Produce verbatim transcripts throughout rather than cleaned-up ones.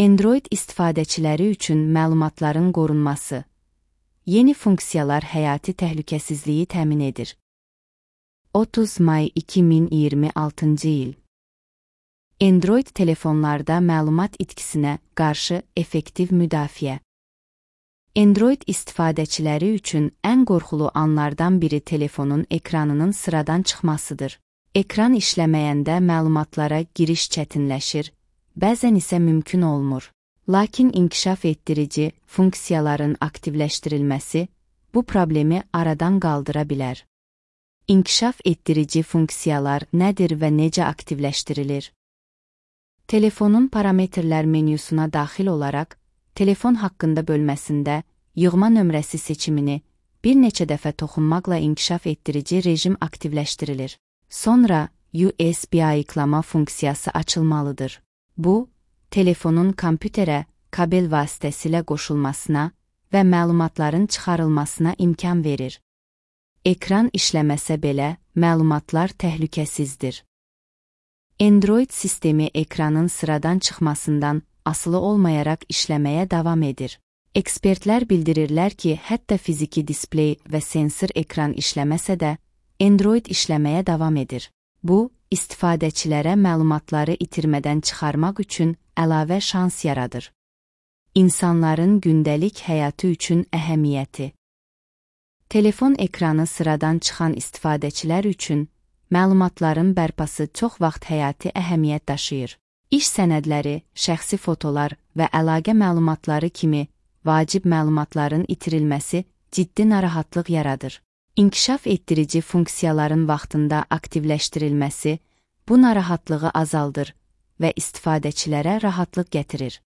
Android istifadəçiləri üçün məlumatların qorunması. Yeni funksiyalar həyati təhlükəsizliyi təmin edir. otuz may iki min iyirmi altıncı il. Android telefonlarda məlumat itkisinə qarşı effektiv müdafiə. Android istifadəçiləri üçün ən qorxulu anlardan biri telefonun ekranının sıradan çıxmasıdır. Ekran işləməyəndə məlumatlara giriş çətinləşir, bəzən isə mümkün olmur. Lakin inkişaf etdirici funksiyaların aktivləşdirilməsi bu problemi aradan qaldıra bilər. İnkişaf etdirici funksiyalar nədir və necə aktivləşdirilir? Telefonun parametrlər menyusuna daxil olaraq, telefon haqqında bölməsində yığma nömrəsi seçimini bir neçə dəfə toxunmaqla inkişaf etdirici rejim aktivləşdirilir. Sonra U S B ayıqlama funksiyası açılmalıdır. Bu, telefonun kompüterə kabel vasitəsilə qoşulmasına və məlumatların çıxarılmasına imkan verir. Ekran işləməsə belə, məlumatlar təhlükəsizdir. Android sistemi ekranın sıradan çıxmasından asılı olmayaraq işləməyə davam edir. Ekspertlər bildirirlər ki, hətta fiziki displey və sensor ekran işləməsə də, Android işləməyə davam edir. Bu, istifadəçilərə məlumatları itirmədən çıxarmaq üçün əlavə şans yaradır. İnsanların gündəlik həyatı üçün əhəmiyyəti. Telefon ekranı sıradan çıxan istifadəçilər üçün məlumatların bərpası çox vaxt həyati əhəmiyyət daşıyır. İş sənədləri, şəxsi fotolar və əlaqə məlumatları kimi vacib məlumatların itirilməsi ciddi narahatlıq yaradır. İnkişaf etdirici funksiyaların vaxtında aktivləşdirilməsi bu narahatlığı azaldır və istifadəçilərə rahatlıq gətirir.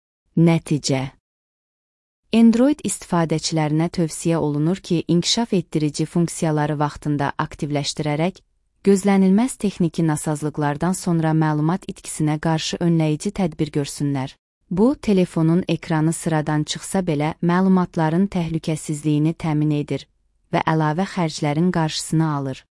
Nəticə. Android istifadəçilərinə tövsiyə olunur ki, inkişaf etdirici funksiyaları vaxtında aktivləşdirərək, gözlənilməz texniki nasazlıqlardan sonra məlumat itkisinə qarşı önləyici tədbir görsünlər. Bu, telefonun ekranı sıradan çıxsa belə məlumatların təhlükəsizliyini təmin edir və əlavə xərclərin qarşısını alır.